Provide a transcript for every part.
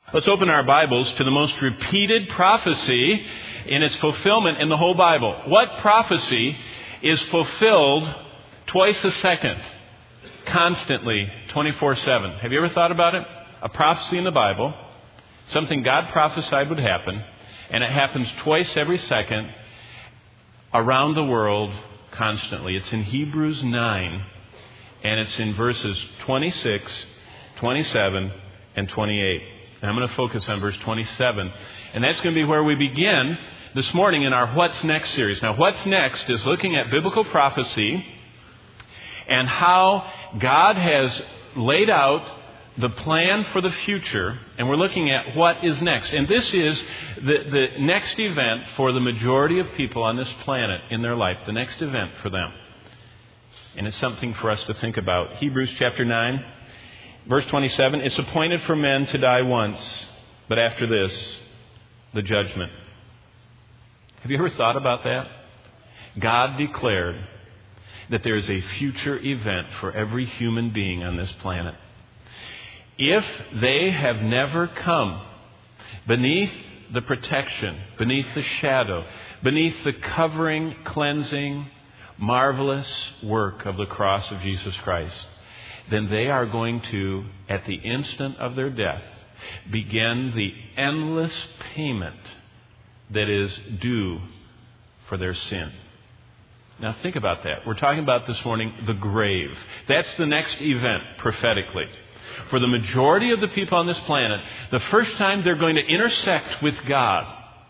Let's open our Bibles to the most repeated prophecy in its fulfillment in the whole Bible. What prophecy is fulfilled twice a second, constantly, 24/7? Have you ever thought about it? A prophecy in the Bible, something God prophesied would happen, and it happens twice every second around the world constantly. It's in Hebrews 9, and it's in verses 26, 27, and 28. And I'm going to focus on verse 27. And that's going to be where we begin this morning in our What's Next series. Now, What's Next is looking at biblical prophecy and how God has laid out the plan for the future. And we're looking at what is next. And this is the next event for the majority of people on this planet in their life. The next event for them. And it's something for us to think about. Hebrews chapter 9. Verse 27, it's appointed for men to die once, but after this, the judgment. Have you ever thought about that? God declared that there is a future event for every human being on this planet. If they have never come beneath the protection, beneath the shadow, beneath the covering, cleansing, marvelous work of the cross of Jesus Christ, then they are going to, at the instant of their death, begin the endless payment that is due for their sin. Now think about that. We're talking about this morning the grave. That's the next event prophetically. For the majority of the people on this planet, the first time they're going to intersect with God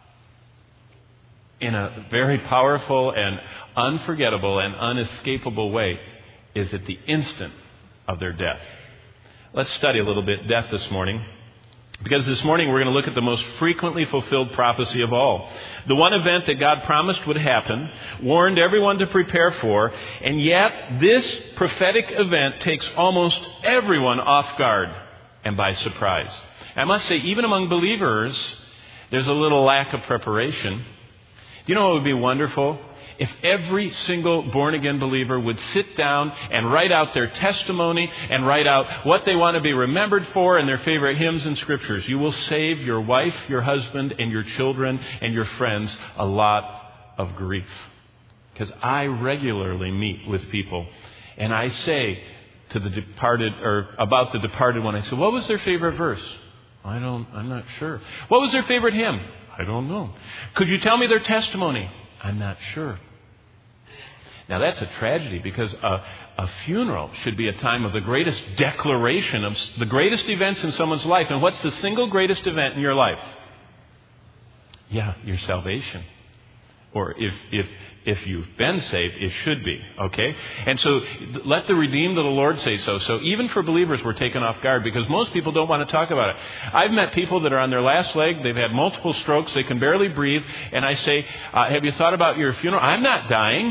in a very powerful and unforgettable and unescapable way is at the instant of their death. Let's study a little bit death this morning, because this morning we're going to look at the most frequently fulfilled prophecy of all. The one event that God promised would happen, warned everyone to prepare for, and yet this prophetic event takes almost everyone off guard and by surprise. I must say, even among believers, there's a little lack of preparation. Do you know what would be wonderful? If every single born-again believer would sit down and write out their testimony and write out what they want to be remembered for and their favorite hymns and scriptures, you will save your wife, your husband, and your children and your friends a lot of grief. Because I regularly meet with people and I say to the departed, or about the departed one, I say, what was their favorite verse? I'm not sure. What was their favorite hymn? I don't know. Could you tell me their testimony? I'm not sure. Now that's a tragedy, because a funeral should be a time of the greatest declaration of the greatest events in someone's life. And what's the single greatest event in your life? Yeah, your salvation. Or if you've been saved, it should be. Okay? And so let the redeemed of the Lord say so. So even for believers, we're taken off guard because most people don't want to talk about it. I've met people that are on their last leg. They've had multiple strokes. They can barely breathe. And I say, have you thought about your funeral? I'm not dying.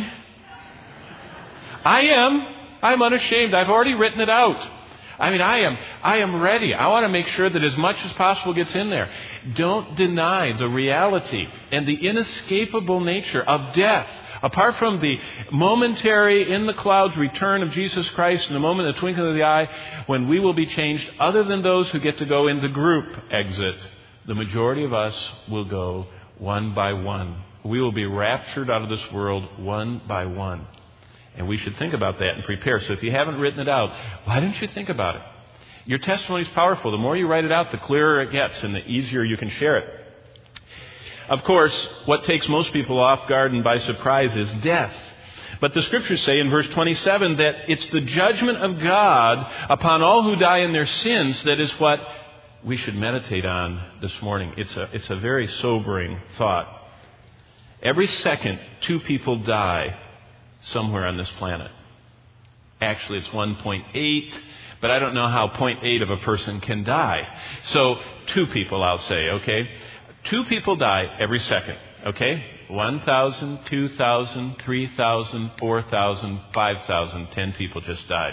I am. I'm unashamed. I've already written it out. I am ready. I want to make sure that as much as possible gets in there. Don't deny the reality and the inescapable nature of death. Apart from the momentary in the clouds return of Jesus Christ in the moment of the twinkling of the eye when we will be changed, other than those who get to go in the group exit, the majority of us will go one by one. We will be raptured out of this world one by one. And we should think about that and prepare. So if you haven't written it out, why don't you think about it? Your testimony is powerful. The more you write it out, the clearer it gets and the easier you can share it. Of course, what takes most people off guard and by surprise is death. But the scriptures say in verse 27 that it's the judgment of God upon all who die in their sins that is what we should meditate on this morning. It's a very sobering thought. Every second, 2 people die somewhere on this planet. Actually, it's 1.8, but I don't know how 0.8 of a person can die. So 2 people, I'll say, okay? 2 people die every second, okay? 1,000, 2,000, 3,000, 4,000, 5,000, 10 people just died.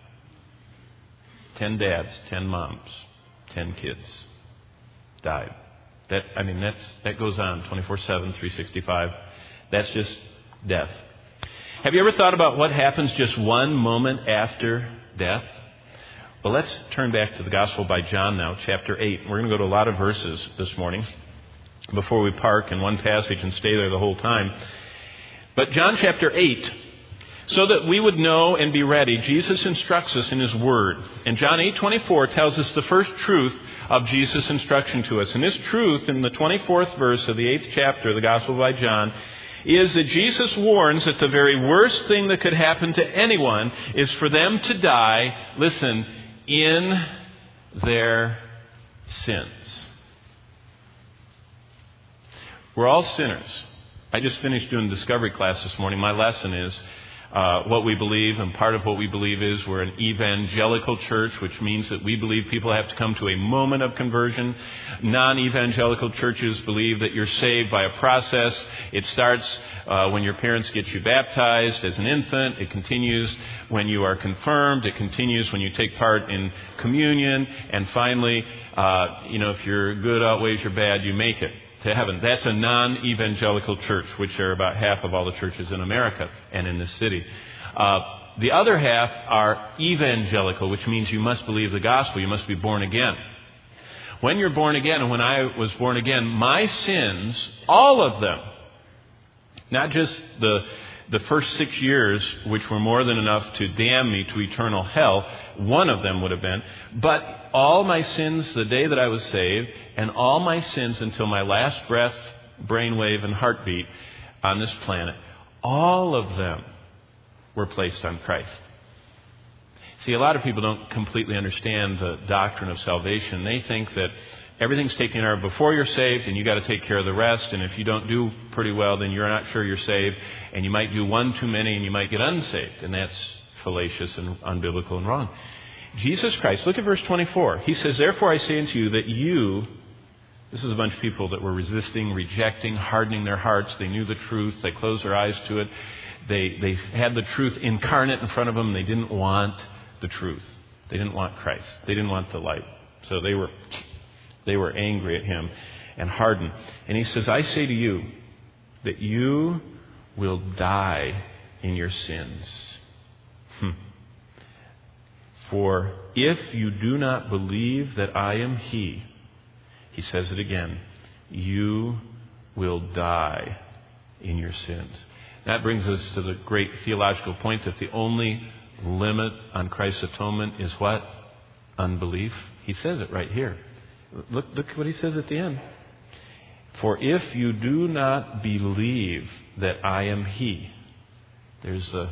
10 dads, 10 moms, 10 kids died. That goes on 24/7, 365. That's just death. Have you ever thought about what happens just one moment after death? Well, let's turn back to the Gospel by John now, chapter 8. We're going to go to a lot of verses this morning before we park in one passage and stay there the whole time. But John chapter 8, so that we would know and be ready, Jesus instructs us in His Word. And John 8:24 tells us the first truth of Jesus' instruction to us. And this truth in the 24th verse of the 8th chapter of the Gospel by John is that Jesus warns that the very worst thing that could happen to anyone is for them to die, listen, in their sins. We're all sinners. I just finished doing discovery class this morning. My lesson is what we believe, and part of what we believe is we're an evangelical church, which means that we believe people have to come to a moment of conversion. Non-evangelical churches believe that you're saved by a process. It starts when your parents get you baptized as an infant. It continues when you are confirmed. It continues when you take part in communion. And finally, if your good outweighs your bad, you make it to heaven. That's a non-evangelical church, which are about half of all the churches in America and in this city. The other half are evangelical, which means you must believe the gospel. You must be born again. When you're born again, and when I was born again, my sins, all of them, not just the first 6 years, which were more than enough to damn me to eternal hell, one of them would have been, but all my sins the day that I was saved, and all my sins until my last breath, brainwave, and heartbeat on this planet, all of them were placed on Christ. See, a lot of people don't completely understand the doctrine of salvation. They think that everything's taken care of before you're saved, and you got to take care of the rest. And if you don't do pretty well, then you're not sure you're saved, and you might do one too many, and you might get unsaved. And that's fallacious and unbiblical and wrong. Jesus Christ, look at verse 24. He says, "Therefore I say unto you that you," this is a bunch of people that were resisting, rejecting, hardening their hearts. They knew the truth. They closed their eyes to it. They had the truth incarnate in front of them. They didn't want the truth. They didn't want Christ. They didn't want the light. So they were angry at Him and hardened. And He says, "I say to you that you will die in your sins. For if you do not believe that I am He," He says it again, "you will die in your sins." That brings us to the great theological point that the only limit on Christ's atonement is what? Unbelief. He says it right here. Look what He says at the end. "For if you do not believe that I am He," there's the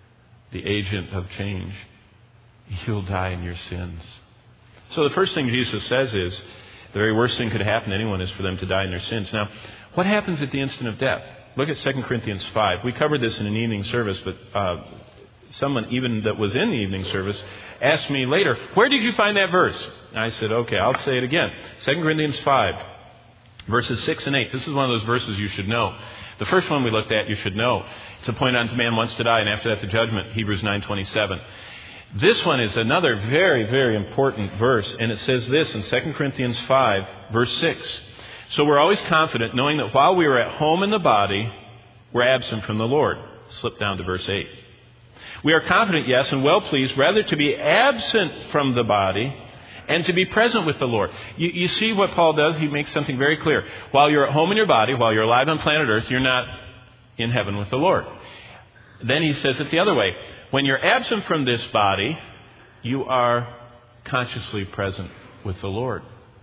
agent of change, "you'll die in your sins." So the first thing Jesus says is the very worst thing could happen to anyone is for them to die in their sins. Now, what happens at the instant of death? Look at 2 Corinthians 5. We covered this in an evening service, but someone even that was in the evening service asked me later, "Where did you find that verse?" And I said, okay, I'll say it again. 2 Corinthians 5, verses 6 and 8. This is one of those verses you should know. The first one we looked at, you should know. It's appointed unto man once to die, and after that the judgment, Hebrews 9:27. This one is another very, very important verse, and it says this in 2 Corinthians 5, verse 6. "So we're always confident, knowing that while we are at home in the body, we're absent from the Lord." Slip down to verse 8. "We are confident, yes, and well pleased, rather to be absent from the body and to be present with the Lord." You see what Paul does? He makes something very clear. While you're at home in your body, while you're alive on planet Earth, you're not in heaven with the Lord. Then he says it the other way. When you're absent from this body, you are consciously present with the Lord.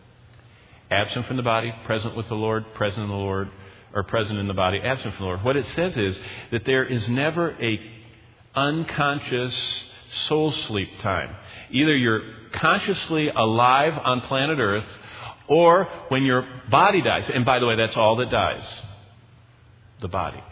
Absent from the body, present with the Lord, present in the Lord, or present in the body, absent from the Lord. What it says is that there is never a unconscious soul sleep time. Either you're consciously alive on planet Earth, or when your body dies. And by the way, that's all that dies. The body.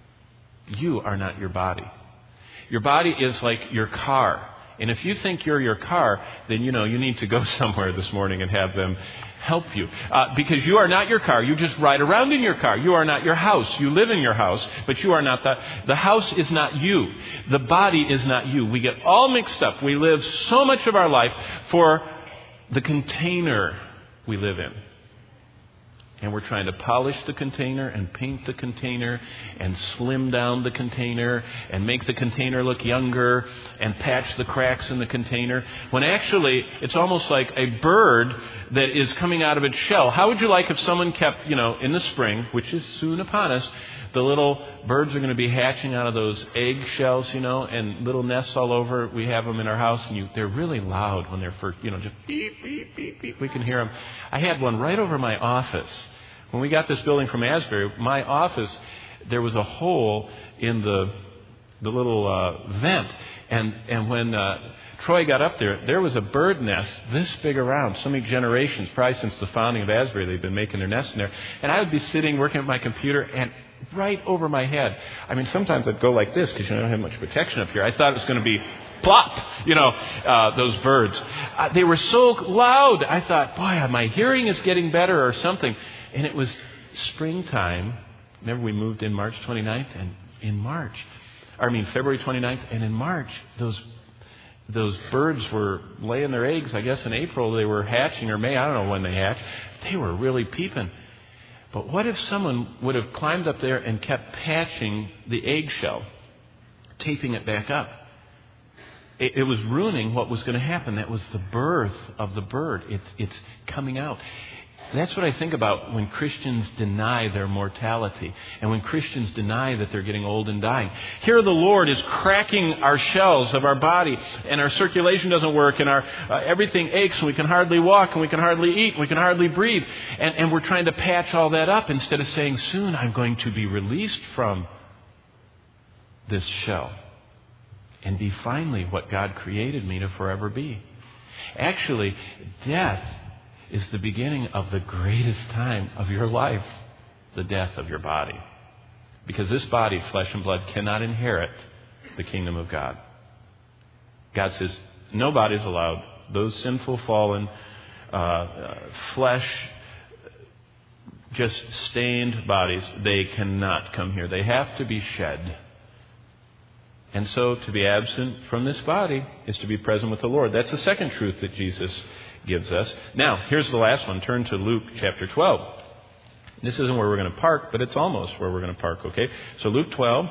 You are not your body. Your body is like your car. And if you think you're your car, then you need to go somewhere this morning and have them help you. Because you are not your car. You just ride around in your car. You are not your house. You live in your house, but you are not the house is not you. The body is not you. We get all mixed up. We live so much of our life for the container we live in. And we're trying to polish the container and paint the container and slim down the container and make the container look younger and patch the cracks in the container, when actually it's almost like a bird that is coming out of its shell. How would you like if someone kept, in the spring, which is soon upon us, the little birds are going to be hatching out of those egg shells, and little nests all over. We have them in our house, and they're really loud when they're first, just beep, beep, beep, beep. We can hear them. I had one right over my office. When we got this building from Asbury, my office, there was a hole in the little vent. And when Troy got up there, there was a bird nest this big around. So many generations, probably since the founding of Asbury, they've been making their nests in there. And I would be sitting, working at my computer, and right over my head. I mean, sometimes I'd go like this because I don't have much protection up here. I thought it was going to be plop, those birds. They were so loud. I thought, boy, my hearing is getting better or something. And it was springtime. Remember, we moved in March 29th, and in February 29th, and in March, those birds were laying their eggs. I guess in April they were hatching, or May, I don't know when they hatched. They were really peeping. But what if someone would have climbed up there and kept patching the eggshell, taping it back up? It was ruining what was going to happen. That was the birth of the bird. It's coming out. That's what I think about when Christians deny their mortality and when Christians deny that they're getting old and dying. Here the Lord is cracking our shells of our body, and our circulation doesn't work, and our everything aches, and we can hardly walk, and we can hardly eat, and we can hardly breathe. And we're trying to patch all that up instead of saying, soon I'm going to be released from this shell and be finally what God created me to forever be. Actually, death is the beginning of the greatest time of your life, the death of your body. Because this body, flesh and blood, cannot inherit the kingdom of God. God says, no bodies allowed. Those sinful, fallen, flesh, just stained bodies, they cannot come here. They have to be shed. And so to be absent from this body is to be present with the Lord. That's the second truth that Jesus gives us. Now, here's the last one. Turn to Luke chapter 12. This isn't where we're going to park, but it's almost where we're going to park, okay? So Luke 12.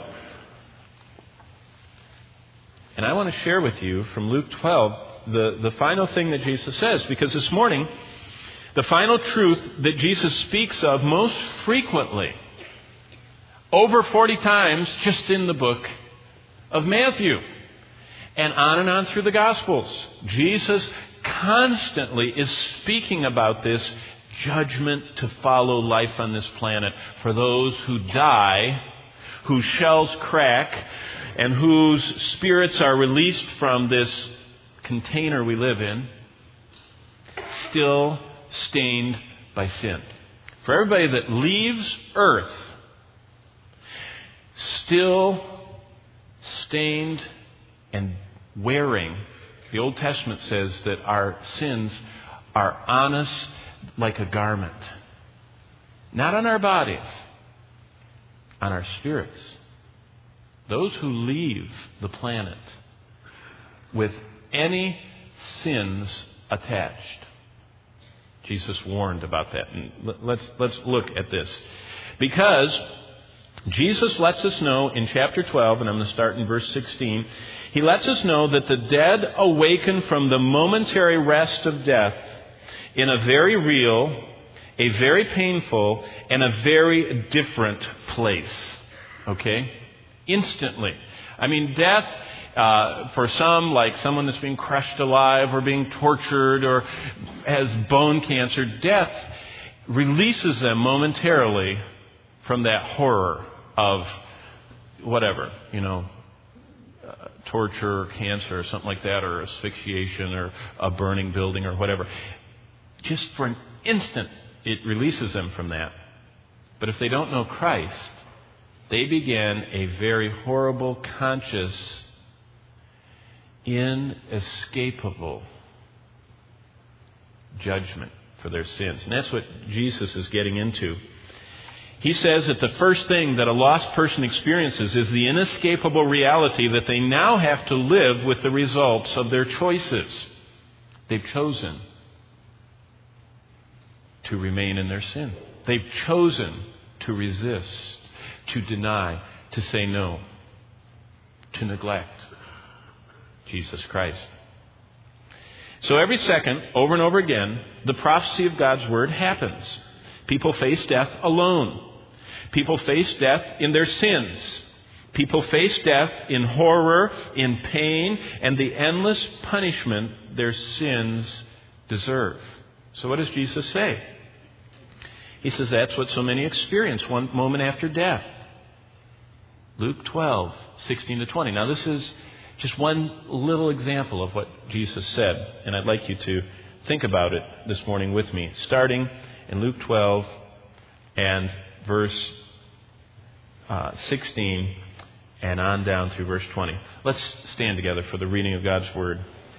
And I want to share with you from Luke 12 the final thing that Jesus says, because this morning, the final truth that Jesus speaks of most frequently, over 40 times just in the book of Matthew, and on through the Gospels, Jesus constantly is speaking about this judgment to follow life on this planet for those who die, whose shells crack, and whose spirits are released from this container we live in, still stained by sin. For everybody that leaves earth, still stained and wearing. The Old Testament says that our sins are on us like a garment. Not on our bodies, on our spirits. Those who leave the planet with any sins attached. Jesus warned about that. And let's look at this. Because Jesus lets us know in chapter 12, and I'm going to start in verse 16, he lets us know that the dead awaken from the momentary rest of death in a very real, a very painful, and a very different place. Okay? Instantly. I mean, death, for some, like someone that's being crushed alive or being tortured or has bone cancer, death releases them momentarily from that horror of whatever, torture or cancer or something like that, or asphyxiation or a burning building or whatever. Just for an instant, it releases them from that. But if they don't know Christ, they begin a very horrible, conscious, inescapable judgment for their sins. And that's what Jesus is getting into. He says that the first thing that a lost person experiences is the inescapable reality that they now have to live with the results of their choices. They've chosen to remain in their sin. They've chosen to resist, to deny, to say no, to neglect Jesus Christ. So every second, over and over again, the prophecy of God's Word happens. People face death alone. People face death in their sins. People face death in horror, in pain, and the endless punishment their sins deserve. So what does Jesus say? He says that's what so many experience one moment after death. Luke 12, 16 to 20. Now this is just one little example of what Jesus said, and I'd like you to think about it this morning with me, starting in Luke 12 and verse 16 and on down through verse 20. Let's stand together for the reading of God's Word.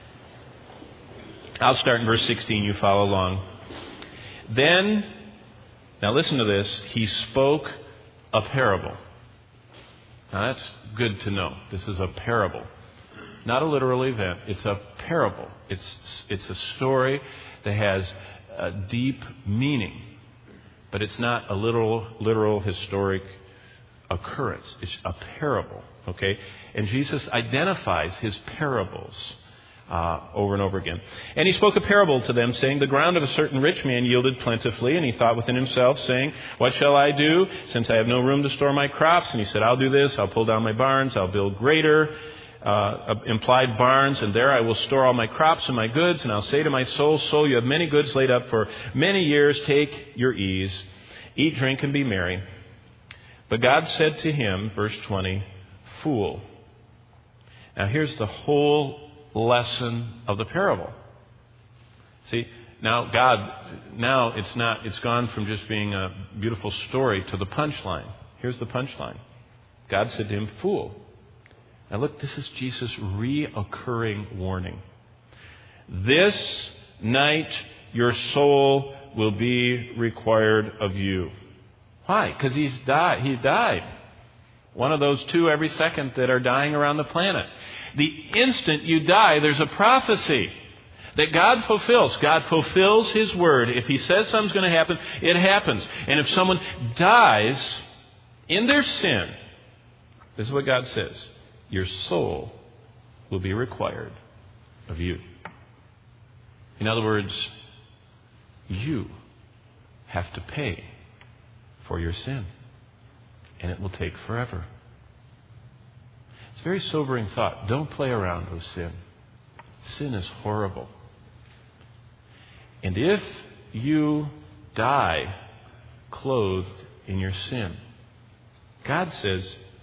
I'll start in verse 16. You follow along. Then, now listen to this, he spoke a parable. Now that's good to know. This is a parable. Not a literal event. It's a parable. It's a story that has a deep meaning. But it's not a literal historic occurrence. It's a parable. Okay? And Jesus identifies his parables over and over again. And he spoke a parable to them, saying, the ground of a certain rich man yielded plentifully, and he thought within himself, saying, what shall I do, since I have no room to store my crops? And he said, I'll do this, I'll pull down my barns, I'll build greater implied barns, and there I will store all my crops and my goods, and I'll say to my soul, soul, you have many goods laid up for many years, take your ease, eat, drink, and be merry. But God said to him, verse 20, fool. Now here's the whole lesson of the parable. See, now it's gone from just being a beautiful story to the punchline. Here's the punchline. God said to him, fool. Now look, this is Jesus' reoccurring warning. This night your soul will be required of you. Why? Because he's died. He died. One of those two every second that are dying around the planet. The instant you die, there's a prophecy that God fulfills. God fulfills his word. If he says something's going to happen, it happens. And if someone dies in their sin, this is what God says, your soul will be required of you. In other words, you have to pay for your sin. And it will take forever. It's a very sobering thought. Don't play around with sin. Sin is horrible. And if you die clothed in your sin, God says,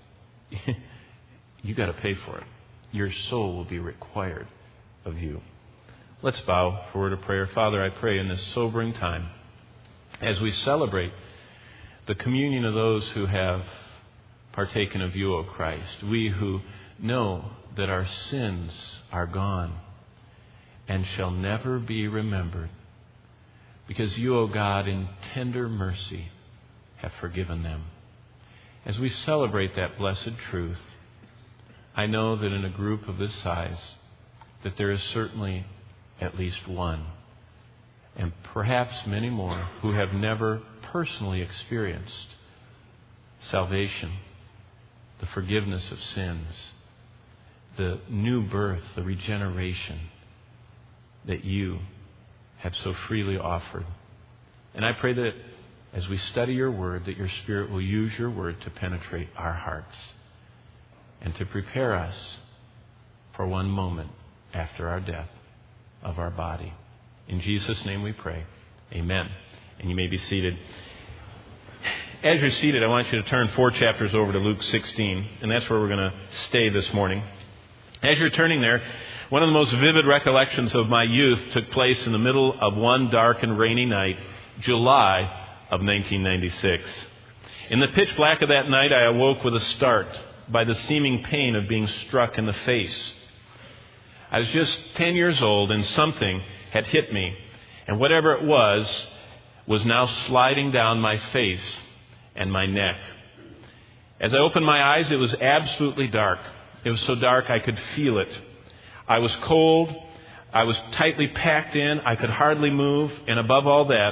you got to pay for it. Your soul will be required of you. Let's bow for a word of prayer. Father, I pray in this sobering time, as we celebrate the communion of those who have partaken of you, O Christ, we who know that our sins are gone and shall never be remembered, because you, O God, in tender mercy have forgiven them. As we celebrate that blessed truth, I know that in a group of this size, that there is certainly at least one, and perhaps many more, who have never personally experienced salvation, the forgiveness of sins, the new birth, the regeneration that you have so freely offered. And I pray that as we study your word, that your Spirit will use your word to penetrate our hearts and to prepare us for one moment after our death of our body. In Jesus' name we pray. Amen. And you may be seated. As you're seated, I want you to turn 4 chapters over to Luke 16, and that's where we're going to stay this morning. As you're turning there, one of the most vivid recollections of my youth took place in the middle of one dark and rainy night, July of 1996. In the pitch black of that night, I awoke with a start by the seeming pain of being struck in the face. I was just 10 years old, and something had hit me, and whatever it was now sliding down my face and my neck. As I opened my eyes, it was absolutely dark. It was so dark I could feel it. I was cold. I was tightly packed in. I could hardly move. And above all that,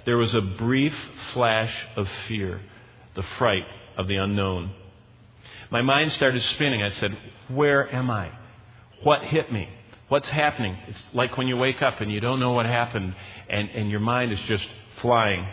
there was a brief flash of fear, the fright of the unknown. My mind started spinning. I said, where am I? What hit me? What's happening? It's like when you wake up and you don't know what happened, and your mind is just flying.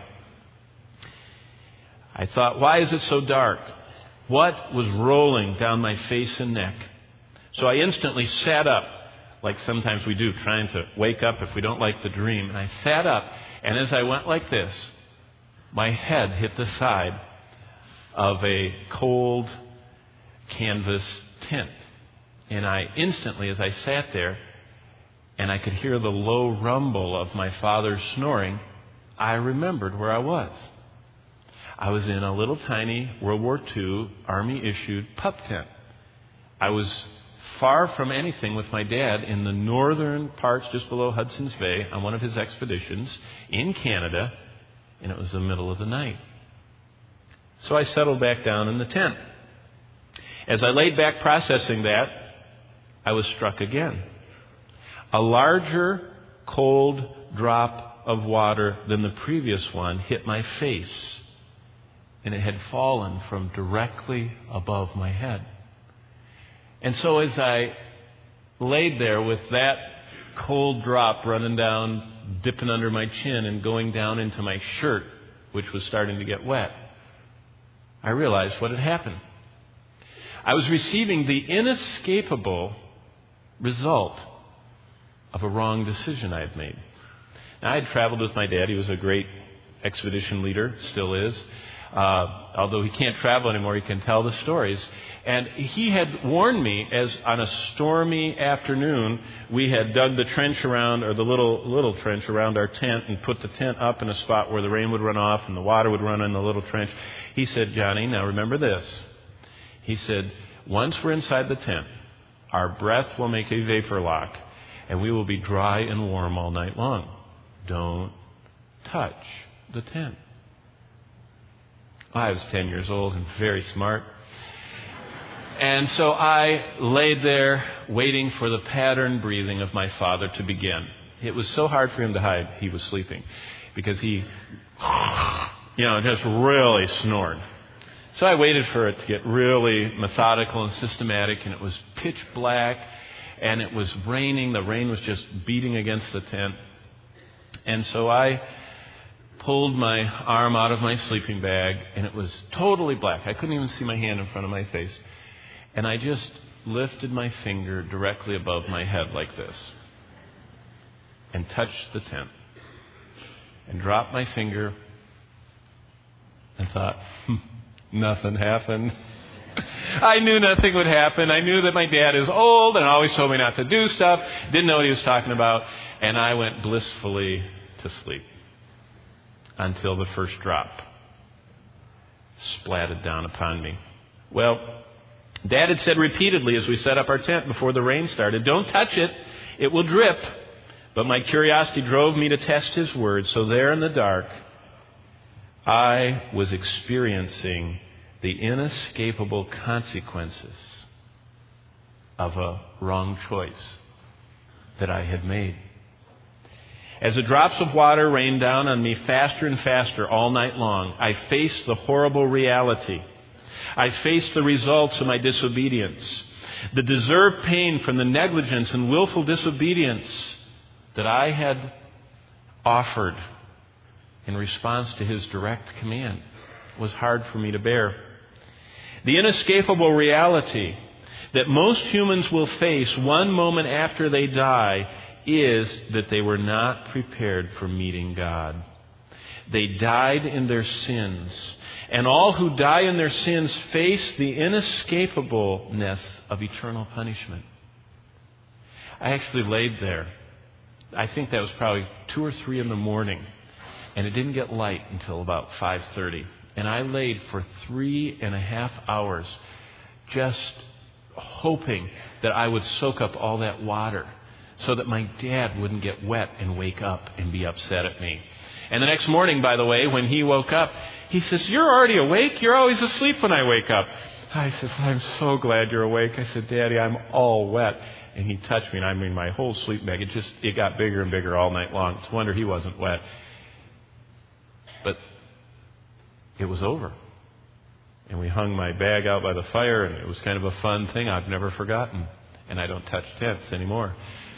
I thought, why is it so dark? What was rolling down my face and neck? So I instantly sat up, like sometimes we do, trying to wake up if we don't like the dream. And I sat up, and as I went like this, my head hit the side of a cold canvas tent. And I instantly, as I sat there, and I could hear the low rumble of my father's snoring, I remembered where I was. I was in a little tiny World War II Army-issued pup tent. I was far from anything with my dad in the northern parts just below Hudson's Bay on one of his expeditions in Canada, and it was the middle of the night. So I settled back down in the tent. As I laid back processing that, I was struck again. A larger, cold drop of water than the previous one hit my face, and it had fallen from directly above my head. And so as I laid there with that cold drop running down, dipping under my chin and going down into my shirt, which was starting to get wet, I realized what had happened. I was receiving the inescapable result of a wrong decision I had made. Now, I had traveled with my dad. He was a great expedition leader, still is. Although he can't travel anymore, he can tell the stories. And he had warned me, as on a stormy afternoon, we had dug the trench around, or the little trench around our tent, and put the tent up in a spot where the rain would run off and the water would run in the little trench. He said, Johnny, now remember this. He said, once we're inside the tent, our breath will make a vapor lock, and we will be dry and warm all night long. Don't touch the tent. I was 10 years old and very smart. And so I laid there waiting for the pattern breathing of my father to begin. It was so hard for him to hide he was sleeping, because he, just really snored. So I waited for it to get really methodical and systematic, and it was pitch black, and it was raining. The rain was just beating against the tent. And so I pulled my arm out of my sleeping bag, and it was totally black. I couldn't even see my hand in front of my face. And I just lifted my finger directly above my head like this and touched the tent and dropped my finger and thought, nothing happened. I knew nothing would happen. I knew that my dad is old and always told me not to do stuff. Didn't know what he was talking about. And I went blissfully to sleep until the first drop splatted down upon me. Well, Dad had said repeatedly as we set up our tent before the rain started, don't touch it, it will drip. But my curiosity drove me to test his words. So there in the dark, I was experiencing the inescapable consequences of a wrong choice that I had made. As the drops of water rained down on me faster and faster all night long, I faced the horrible reality. I faced the results of my disobedience, the deserved pain from the negligence and willful disobedience that I had offered in response to his direct command. Was hard for me to bear. The inescapable reality that most humans will face one moment after they die is that they were not prepared for meeting God. They died in their sins. And all who die in their sins face the inescapableness of eternal punishment. I actually laid there. I think that was probably 2 or 3 in the morning. And it didn't get light until about 5:30. And I laid for 3.5 hours just hoping that I would soak up all that water so that my dad wouldn't get wet and wake up and be upset at me. And the next morning, by the way, when he woke up, he says, "You're already awake? You're always asleep when I wake up." I said, "I'm so glad you're awake." I said, "Daddy, I'm all wet." And he touched me, and I mean my whole sleeping bag, it got bigger and bigger all night long. It's a wonder he wasn't wet. but it was over. And we hung my bag out by the fire, and it was kind of a fun thing I've never forgotten. And I don't touch tents anymore.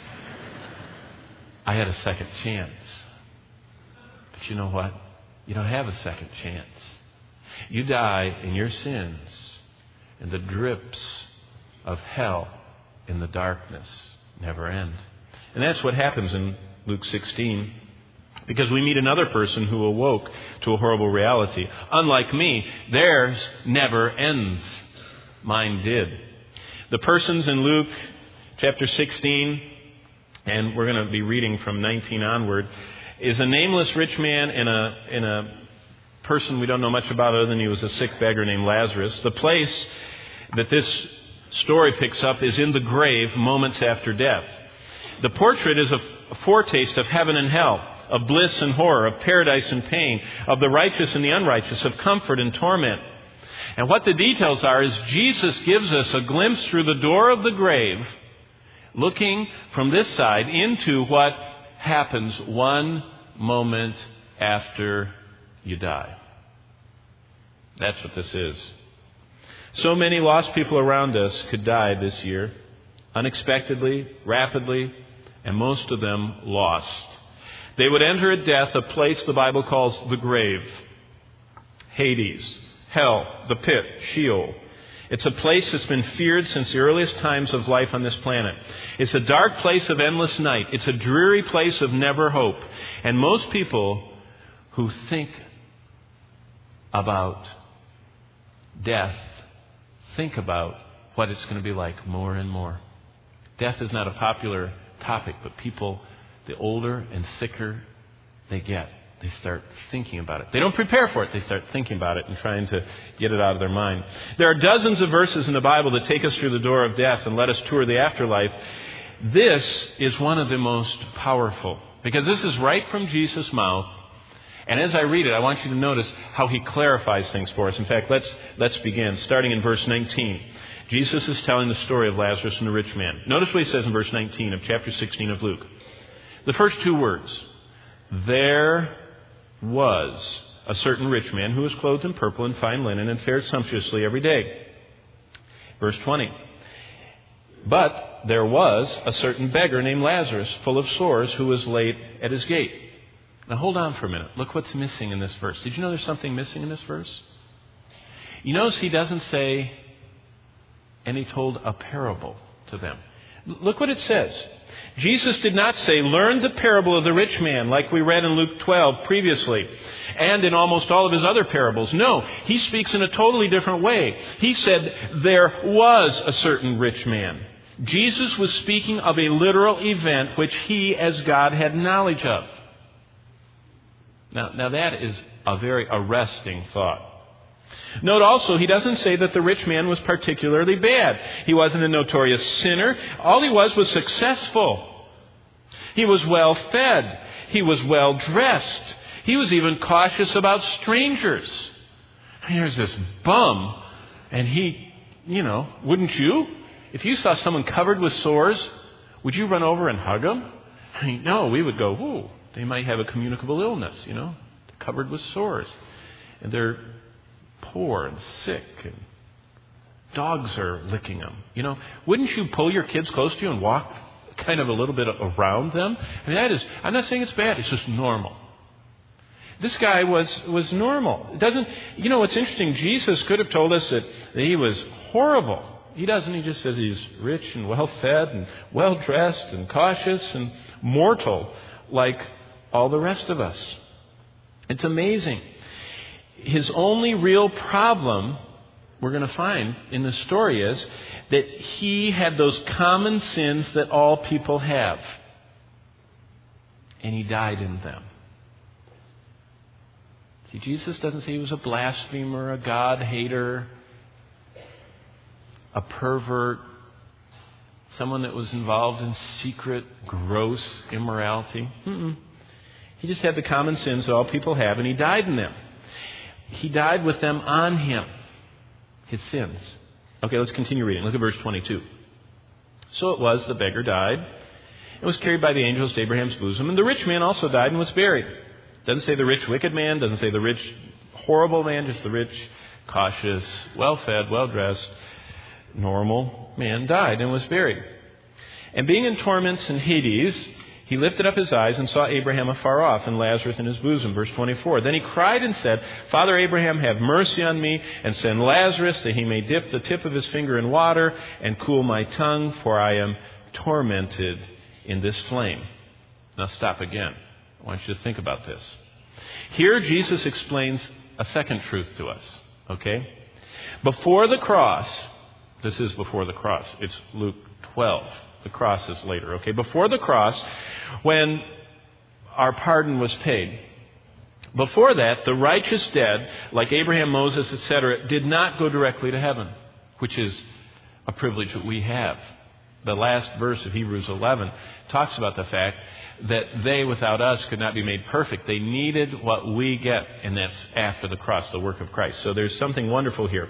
I had a second chance. But you know what? You don't have a second chance. You die in your sins, and the drips of hell in the darkness never end. And that's what happens in Luke 16. Because we meet another person who awoke to a horrible reality. Unlike me, theirs never ends. Mine did. The persons in Luke chapter 16, and we're going to be reading from 19 onward, is a nameless rich man and a person we don't know much about other than he was a sick beggar named Lazarus. The place that this story picks up is in the grave moments after death. The portrait is a foretaste of heaven and hell, of bliss and horror, of paradise and pain, of the righteous and the unrighteous, of comfort and torment. And what the details are is Jesus gives us a glimpse through the door of the grave, looking from this side into what happens one moment after you die. That's what this is. So many lost people around us could die this year, unexpectedly, rapidly, and most of them lost. They would enter at death a place the Bible calls the grave, Hades, hell, the pit, Sheol. It's a place that's been feared since the earliest times of life on this planet. It's a dark place of endless night. It's a dreary place of never hope. And most people who think about death think about what it's going to be like more and more. Death is not a popular topic, but people, the older and sicker they get, they start thinking about it. They don't prepare for it. They start thinking about it and trying to get it out of their mind. There are dozens of verses in the Bible that take us through the door of death and let us tour the afterlife. This is one of the most powerful, because this is right from Jesus' mouth. And as I read it, I want you to notice how he clarifies things for us. In fact, let's begin, starting in verse 19. Jesus is telling the story of Lazarus and the rich man. Notice what he says in verse 19 of chapter 16 of Luke. The first two words, there was a certain rich man who was clothed in purple and fine linen and fared sumptuously every day. Verse 20. But there was a certain beggar named Lazarus, full of sores, who was laid at his gate. Now hold on for a minute. Look what's missing in this verse. Did you know there's something missing in this verse? You notice he doesn't say, and he told a parable to them. Look what it says. Jesus did not say, learn the parable of the rich man like we read in Luke 12 previously and in almost all of his other parables. No, he speaks in a totally different way. He said, there was a certain rich man. Jesus was speaking of a literal event which he as God had knowledge of. Now that is a very arresting thought. Note also, he doesn't say that the rich man was particularly bad. He wasn't a notorious sinner. All he was successful. He was well fed. He was well dressed. He was even cautious about strangers. Here's this bum, and he, wouldn't you? If you saw someone covered with sores, would you run over and hug them? No, we would go, whoa, they might have a communicable illness, they're covered with sores. And they're poor and sick, and dogs are licking them. Wouldn't you pull your kids close to you and walk kind of a little bit around them? I'm not saying it's bad, it's just normal. This guy was normal. It doesn't, what's interesting, Jesus could have told us that he was horrible. He doesn't. He just says he's rich and well-fed and well-dressed and cautious and mortal like all the rest of us. It's amazing. His only real problem, we're going to find in the story, is that he had those common sins that all people have. And he died in them. See, Jesus doesn't say he was a blasphemer, a God-hater, a pervert, someone that was involved in secret, gross immorality. He just had the common sins that all people have, and he died in them. He died with them on him, his sins. Okay, let's continue reading. Look at verse 22. So it was, the beggar died and was carried by the angels to Abraham's bosom, and the rich man also died and was buried. Doesn't say the rich wicked man, doesn't say the rich horrible man, just the rich, cautious, well-fed, well-dressed, normal man died and was buried. And being in torments in Hades, he lifted up his eyes and saw Abraham afar off and Lazarus in his bosom. Verse 24. Then he cried and said, Father Abraham, have mercy on me and send Lazarus that he may dip the tip of his finger in water and cool my tongue, for I am tormented in this flame. Now stop again. I want you to think about this. Here Jesus explains a second truth to us. Okay? Before the cross, this is before the cross. It's Luke 12. The cross is later. Okay? Before the cross, when our pardon was paid, before that, the righteous dead, like Abraham, Moses, etc., did not go directly to heaven, which is a privilege that we have. The last verse of Hebrews 11 talks about the fact that they without us could not be made perfect. They needed what we get, and that's after the cross, the work of Christ. So there's something wonderful here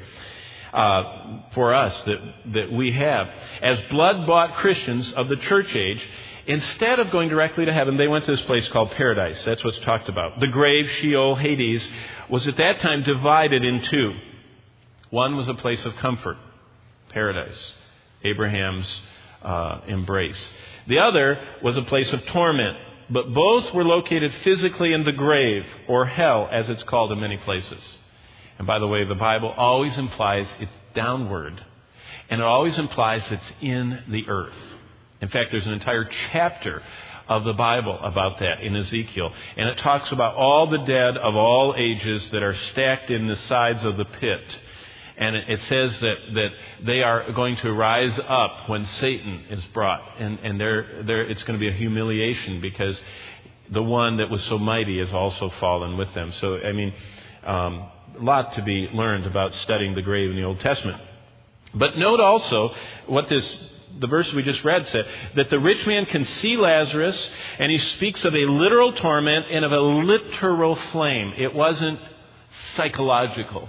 for us that we have. As blood-bought Christians of the church age, instead of going directly to heaven, they went to this place called paradise. That's what's talked about. The grave, Sheol, Hades, was at that time divided in two. One was a place of comfort, paradise, Abraham's embrace. The other was a place of torment, but both were located physically in the grave, or hell, as it's called in many places. And by the way, the Bible always implies it's downward, and it always implies it's in the earth. In fact, there's an entire chapter of the Bible about that in Ezekiel, and it talks about all the dead of all ages that are stacked in the sides of the pit. And it says that they are going to rise up when Satan is brought. And it's going to be a humiliation because the one that was so mighty has also fallen with them. So, a lot to be learned about studying the grave in the Old Testament. But note also what the verse we just read said, that the rich man can see Lazarus, and he speaks of a literal torment and of a literal flame. It wasn't psychological.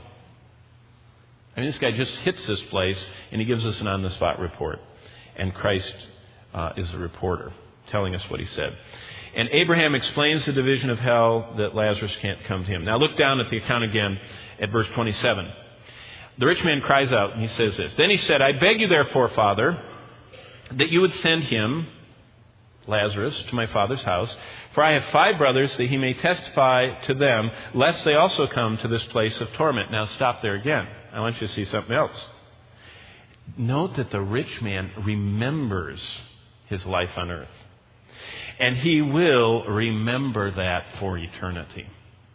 This guy just hits this place, and he gives us an on-the-spot report. And Christ is the reporter, telling us what he said. And Abraham explains the division of hell, that Lazarus can't come to him. Now look down at the account again at verse 27. The rich man cries out, and he says this. Then he said, I beg you therefore, Father, that you would send him, Lazarus, to my father's house, for I have 5 brothers, that he may testify to them, lest they also come to this place of torment. Now stop there again. I want you to see something else. Note that the rich man remembers his life on earth. And he will remember that for eternity.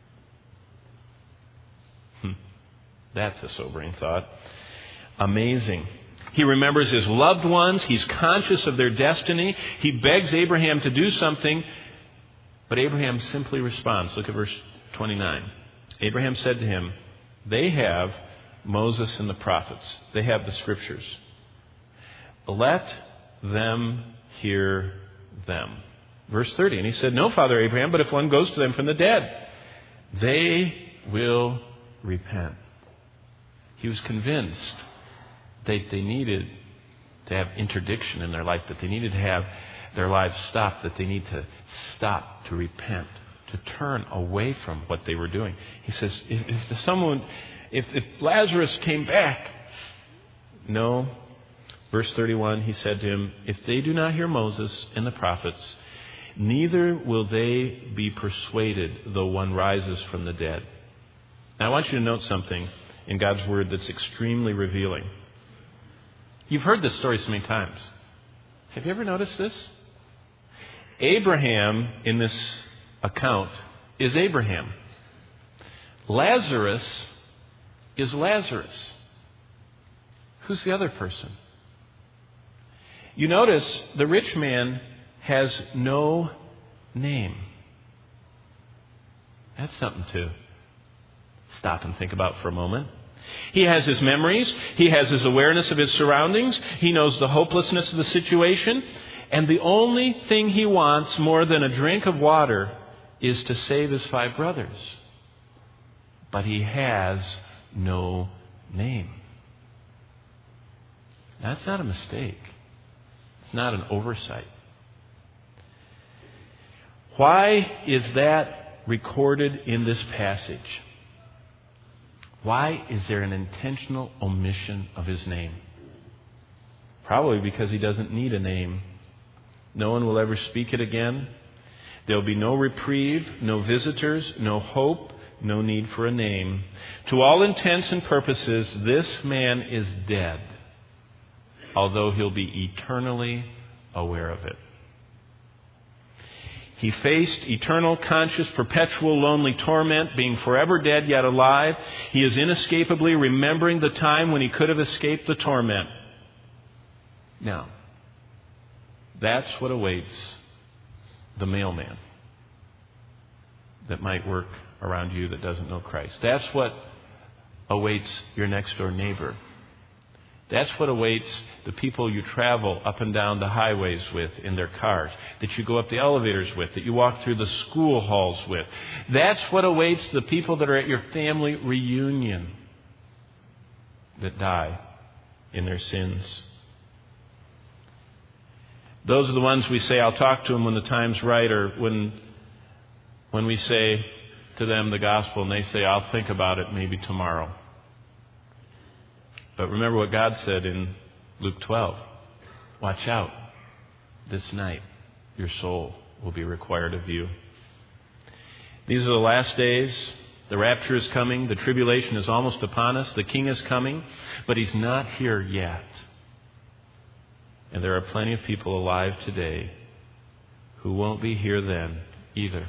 That's a sobering thought. Amazing. He remembers his loved ones. He's conscious of their destiny. He begs Abraham to do something, but Abraham simply responds. Look at verse 29. Abraham said to him, they have Moses and the prophets. They have the scriptures. Let them hear them. Verse 30. And he said, no, Father Abraham, but if one goes to them from the dead, they will repent. He was convinced that they needed to have interdiction in their life, that they needed to have their lives stopped, that they need to stop, to repent, to turn away from what they were doing. He says, if Lazarus came back, no. Verse 31, he said to him, if they do not hear Moses and the prophets, neither will they be persuaded though one rises from the dead. Now I want you to note something in God's Word that's extremely revealing. You've heard this story so many times. Have you ever noticed this? Abraham in this account is Abraham. Lazarus is Lazarus. Who's the other person? You notice the rich man has no name. That's something to stop and think about for a moment. He has his memories. He has his awareness of his surroundings. He knows the hopelessness of the situation. And the only thing he wants more than a drink of water is to save his 5 brothers. But he has no name. That's not a mistake. It's not an oversight. Why is that recorded in this passage. Why is there an intentional omission of his name? Probably because he doesn't need a name. No one will ever speak it again. There will be no reprieve, no visitors, no hope, no need for a name. To all intents and purposes, this man is dead, although he'll be eternally aware of it. He faced eternal, conscious, perpetual, lonely torment, being forever dead yet alive. He is inescapably remembering the time when he could have escaped the torment. Now, that's what awaits the mailman that might work around you that doesn't know Christ. That's what awaits your next door neighbor. That's what awaits the people you travel up and down the highways with in their cars, that you go up the elevators with, that you walk through the school halls with. That's what awaits the people that are at your family reunion that die in their sins. Those are the ones we say, I'll talk to them when the time's right, or when we say to them the gospel and they say, I'll think about it maybe tomorrow. But remember what God said in Luke 12. Watch out. This night, your soul will be required of you. These are the last days. The rapture is coming. The tribulation is almost upon us. The King is coming, but He's not here yet. And there are plenty of people alive today who won't be here then either.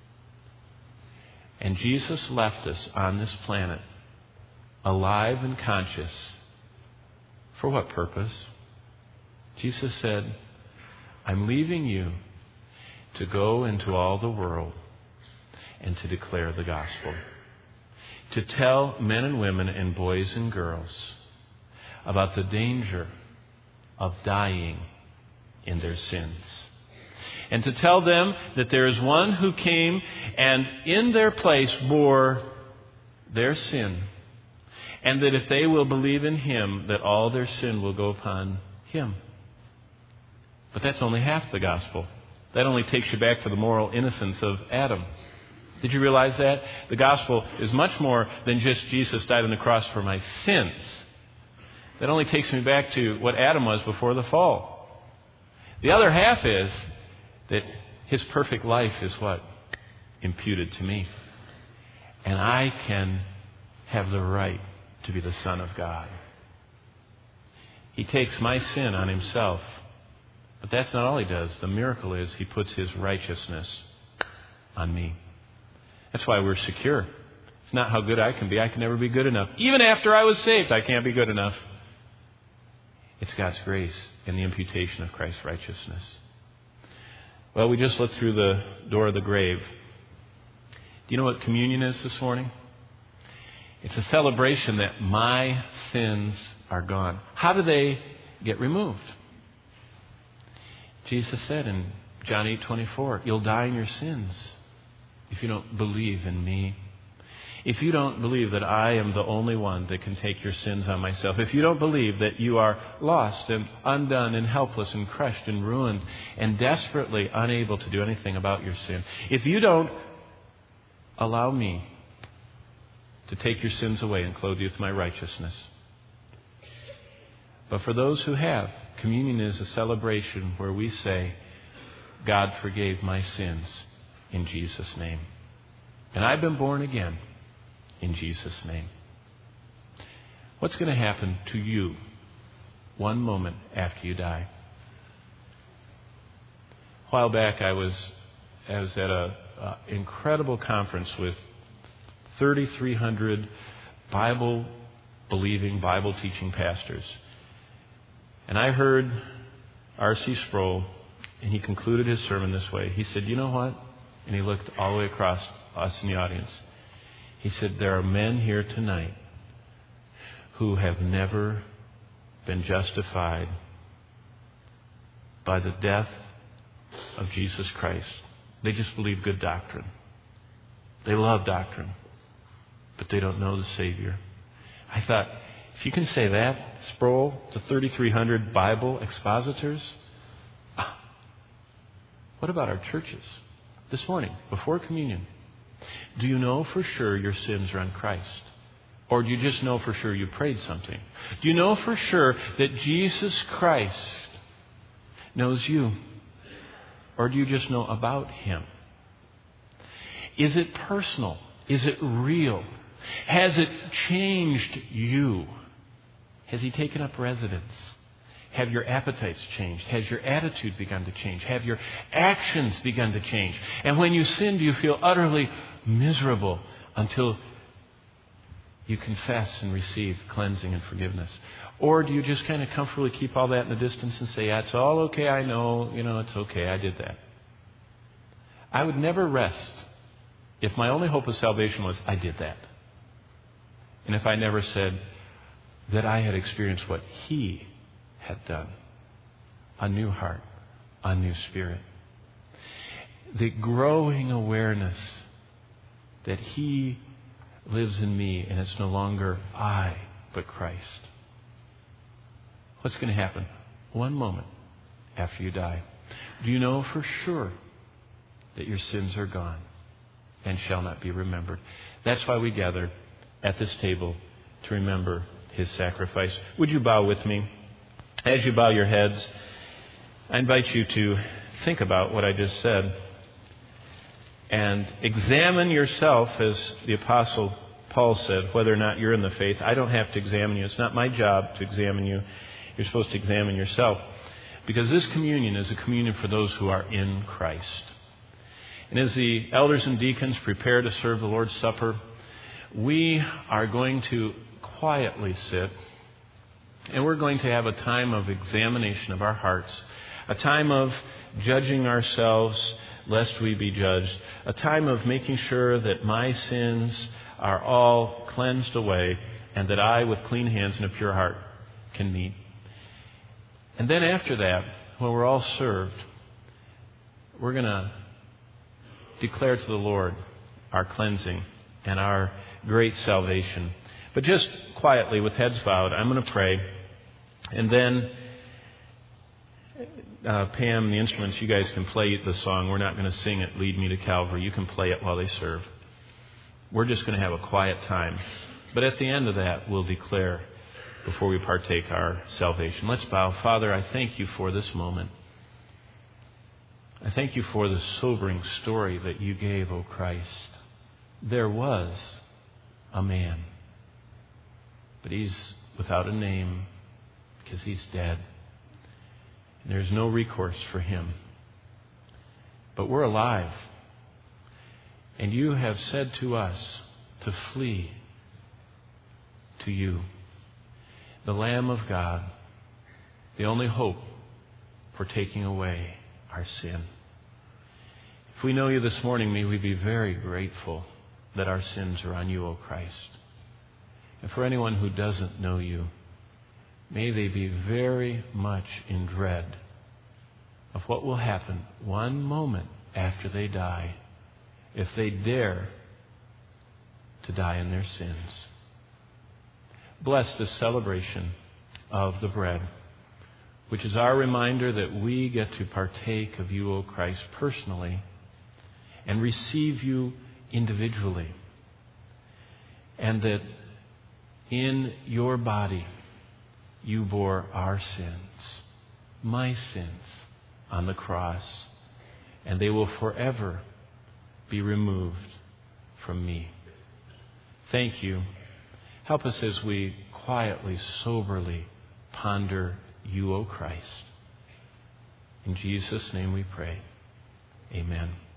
And Jesus left us on this planet, alive and conscious. For what purpose? Jesus said, I'm leaving you to go into all the world and to declare the gospel. To tell men and women and boys and girls about the danger of dying in their sins. And to tell them that there is one who came and in their place bore their sin. And that if they will believe in Him, that all their sin will go upon Him. But that's only half the gospel. That only takes you back to the moral innocence of Adam. Did you realize that? The gospel is much more than just Jesus died on the cross for my sins. That only takes me back to what Adam was before the fall. The other half is that His perfect life is what? Imputed to me. And I can have the right to be the Son of God. He takes my sin on Himself. But that's not all He does. The miracle is He puts His righteousness on me. That's why we're secure. It's not how good I can be. I can never be good enough. Even after I was saved, I can't be good enough. It's God's grace and the imputation of Christ's righteousness. Well, we just looked through the door of the grave. Do you know what communion is this morning? It's a celebration that my sins are gone. How do they get removed? Jesus said in John 8:24, you'll die in your sins if you don't believe in me. If you don't believe that I am the only one that can take your sins on myself. If you don't believe that you are lost and undone and helpless and crushed and ruined and desperately unable to do anything about your sin. If you don't allow me to take your sins away and clothe you with my righteousness. But for those who have, communion is a celebration where we say, God forgave my sins in Jesus' name. And I've been born again in Jesus' name. What's going to happen to you one moment after you die? A while back I was at an incredible conference with 3,300 Bible-believing, Bible-teaching pastors. And I heard R.C. Sproul, and he concluded his sermon this way. He said, you know what? And he looked all the way across us in the audience. He said, there are men here tonight who have never been justified by the death of Jesus Christ. They just believe good doctrine. They love doctrine, but they don't know the Savior. I thought, if you can say that, Sproul, to 3,300 Bible expositors, what about our churches? This morning, before communion, Do you know for sure your sins are on Christ? Or do you just know for sure you prayed something? Do you know for sure that Jesus Christ knows you? Or do you just know about Him? Is it personal? Is it real? Has it changed you? Has He taken up residence? Have your appetites changed? Has your attitude begun to change? Have your actions begun to change? And when you sin, do you feel utterly miserable until you confess and receive cleansing and forgiveness? Or do you just kind of comfortably keep all that in the distance and say, yeah, it's all okay, I know, it's okay, I did that. I would never rest if my only hope of salvation was, I did that. And if I never said that I had experienced what He had done. A new heart, a new spirit. The growing awareness that He lives in me and it's no longer I, but Christ. What's going to happen? One moment after you die. Do you know for sure that your sins are gone and shall not be remembered? That's why we gather at this table to remember His sacrifice. Would you bow with me? As you bow your heads, I invite you to think about what I just said and examine yourself, as the Apostle Paul said, whether or not you're in the faith. I don't have to examine you. It's not my job to examine you. You're supposed to examine yourself, because this communion is a communion for those who are in Christ. And as the elders and deacons prepare to serve the Lord's Supper, we are going to quietly sit, and we're going to have a time of examination of our hearts, a time of judging ourselves lest we be judged, a time of making sure that my sins are all cleansed away and that I, with clean hands and a pure heart, can meet. And then after that, when we're all served, we're going to declare to the Lord our cleansing and our great salvation. But just quietly, with heads bowed, I'm going to pray. And then, Pam, the instruments, you guys can play the song. We're not going to sing it, Lead Me to Calvary. You can play it while they serve. We're just going to have a quiet time. But at the end of that, we'll declare before we partake our salvation. Let's bow. Father, I thank You for this moment. I thank You for the sobering story that You gave, O Christ. There was a man, but he's without a name because he's dead. And there's no recourse for him. But we're alive. And You have said to us to flee to You, the Lamb of God, the only hope for taking away our sin. If we know You this morning, may we be very grateful that our sins are on You, O Christ. And for anyone who doesn't know You, may they be very much in dread of what will happen one moment after they die, if they dare to die in their sins. Bless this celebration of the bread, which is our reminder that we get to partake of You, O Christ, personally and receive You individually. And that in Your body You bore our sins, my sins, on the cross, and they will forever be removed from me. Thank You. Help us as we quietly, soberly ponder You, O Christ. In Jesus' name we pray. Amen.